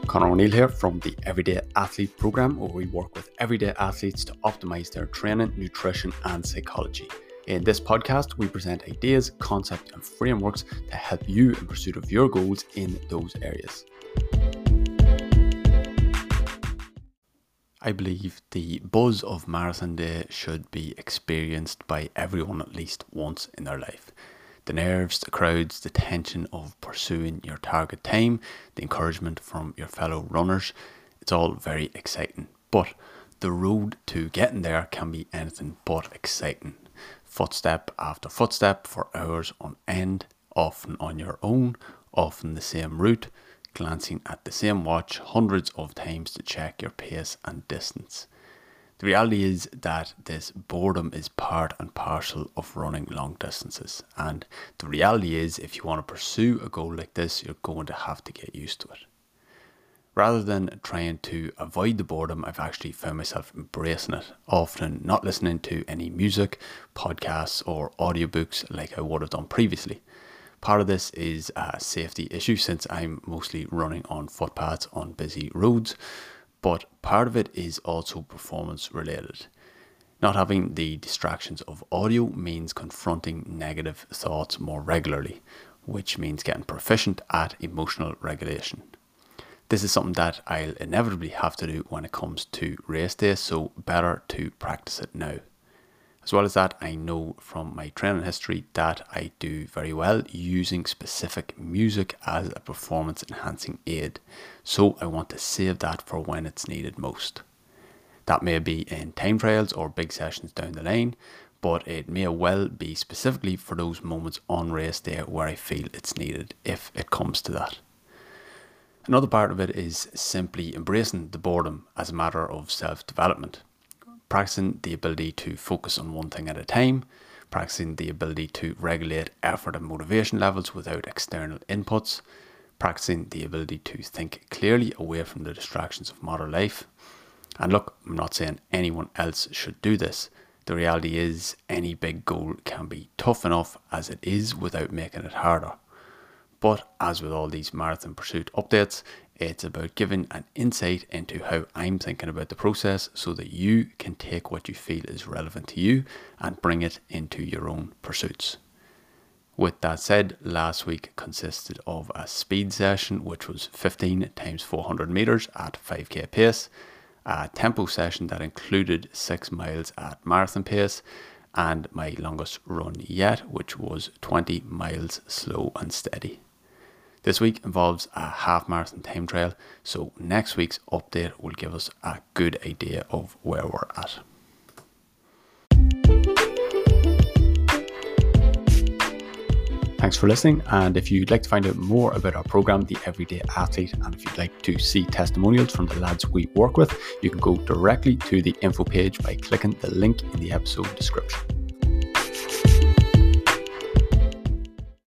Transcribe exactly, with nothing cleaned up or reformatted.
Conor O'Neill here from the Everyday Athlete Programme, where we work with everyday athletes to optimise their training, nutrition and psychology. In this podcast, we present ideas, concepts and frameworks to help you in pursuit of your goals in those areas. I believe the buzz of Marathon Day should be experienced by everyone at least once in their life. The nerves, the crowds, the tension of pursuing your target time, the encouragement from your fellow runners, it's all very exciting. But the road to getting there can be anything but exciting. Footstep after footstep for hours on end, often on your own, often the same route, glancing at the same watch hundreds of times to check your pace and distance. The reality is that this boredom is part and parcel of running long distances, and the reality is if you want to pursue a goal like this, you're going to have to get used to it. Rather than trying to avoid the boredom, I've actually found myself embracing it, often not listening to any music, podcasts or audiobooks like I would have done previously. Part of this is a safety issue since I'm mostly running on footpaths on busy roads, but part of it is also performance related. Not having the distractions of audio means confronting negative thoughts more regularly, which means getting proficient at emotional regulation. This is something that I'll inevitably have to do when it comes to race day, so better to practice it now. As well as that, I know from my training history that I do very well using specific music as a performance enhancing aid, so I want to save that for when it's needed most. That may be in time trials or big sessions down the line, but it may well be specifically for those moments on race day where I feel it's needed, if it comes to that. Another part of it is simply embracing the boredom as a matter of self-development. Practicing the ability to focus on one thing at a time, practicing the ability to regulate effort and motivation levels without external inputs, practicing the ability to think clearly away from the distractions of modern life. And look, I'm not saying anyone else should do this. The reality is any big goal can be tough enough as it is without making it harder. But as with all these marathon pursuit updates, it's about giving an insight into how I'm thinking about the process so that you can take what you feel is relevant to you and bring it into your own pursuits. With that said, last week consisted of a speed session which was fifteen times four hundred meters at five k pace, a tempo session that included six miles at marathon pace, and my longest run yet, which was twenty miles slow and steady. This week involves a half marathon time trial, so next week's update will give us a good idea of where we're at. Thanks for listening, and if you'd like to find out more about our programme, The Everyday Athlete, and if you'd like to see testimonials from the lads we work with, you can go directly to the info page by clicking the link in the episode description.